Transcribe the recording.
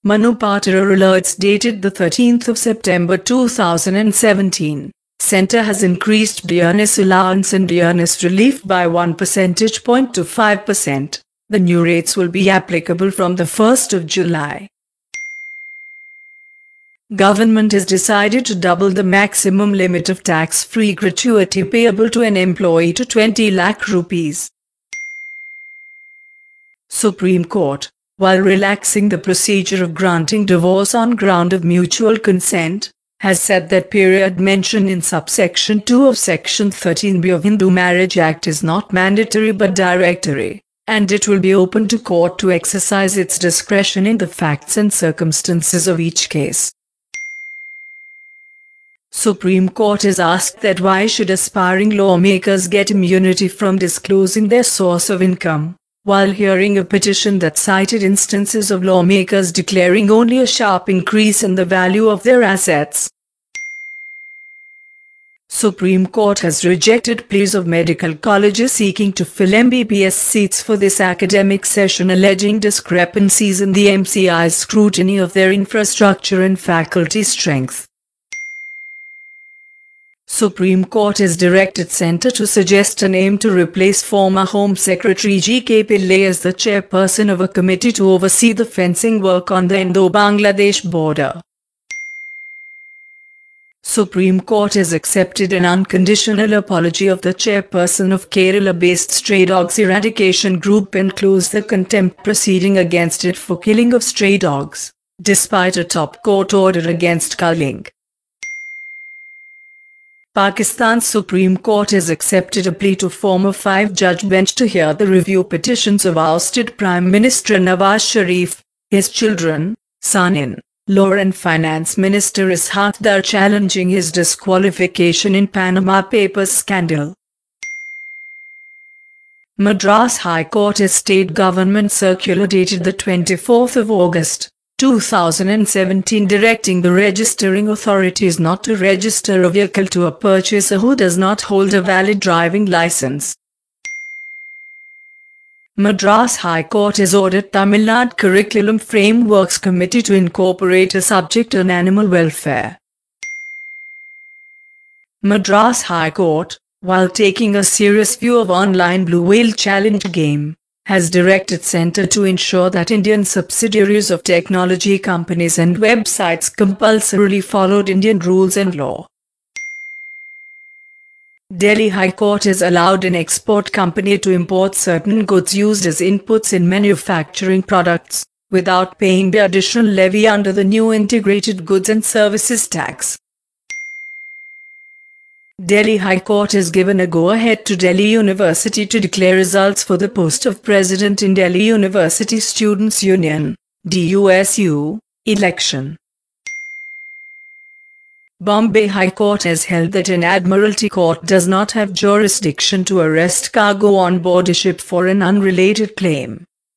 Manupatara alerts dated the 13th of September 2017. Centre has increased dearness allowance and dearness relief by 1 percentage point to 5%. The new rates will be applicable from the 1st of July. Government has decided to double the maximum limit of tax-free gratuity payable to an employee to 20 lakh rupees. Supreme Court, while relaxing the procedure of granting divorce on ground of mutual consent, has said that period mentioned in subsection 2 of Section 13B of Hindu Marriage Act is not mandatory but directory, and it will be open to court to exercise its discretion in the facts and circumstances of each case. Supreme Court has asked that why should aspiring lawmakers get immunity from disclosing their source of income, while hearing a petition that cited instances of lawmakers declaring only a sharp increase in the value of their assets. Supreme Court has rejected pleas of medical colleges seeking to fill MBBS seats for this academic session, alleging discrepancies in the MCI's scrutiny of their infrastructure and faculty strength. Supreme Court has directed Centre to suggest a name to replace former Home Secretary G.K. Pillai as the chairperson of a committee to oversee the fencing work on the Indo-Bangladesh border. Supreme Court has accepted an unconditional apology of the chairperson of Kerala-based Stray Dogs Eradication Group and closed the contempt proceeding against it for killing of stray dogs, despite a top court order against culling. Pakistan's Supreme Court has accepted a plea to form a 5-judge bench to hear the review petitions of ousted Prime Minister Nawaz Sharif, his children, son-in-law and Finance Minister Ishaq Dar challenging his disqualification in Panama Papers scandal. Madras High Court has state government circular dated the 24th of August. 2017 directing the registering authorities not to register a vehicle to a purchaser who does not hold a valid driving license. Madras High Court has ordered Tamil Nadu Curriculum Frameworks Committee to incorporate a subject on animal welfare. Madras High Court, while taking a serious view of online Blue Whale Challenge game, has directed Centre to ensure that Indian subsidiaries of technology companies and websites compulsorily followed Indian rules and law. Delhi High Court has allowed an export company to import certain goods used as inputs in manufacturing products, without paying the additional levy under the new Integrated Goods and Services Tax. Delhi High Court has given a go-ahead to Delhi University to declare results for the post of President in Delhi University Students' Union (DUSU) election. Bombay High Court has held that an Admiralty Court does not have jurisdiction to arrest cargo on board a ship for an unrelated claim.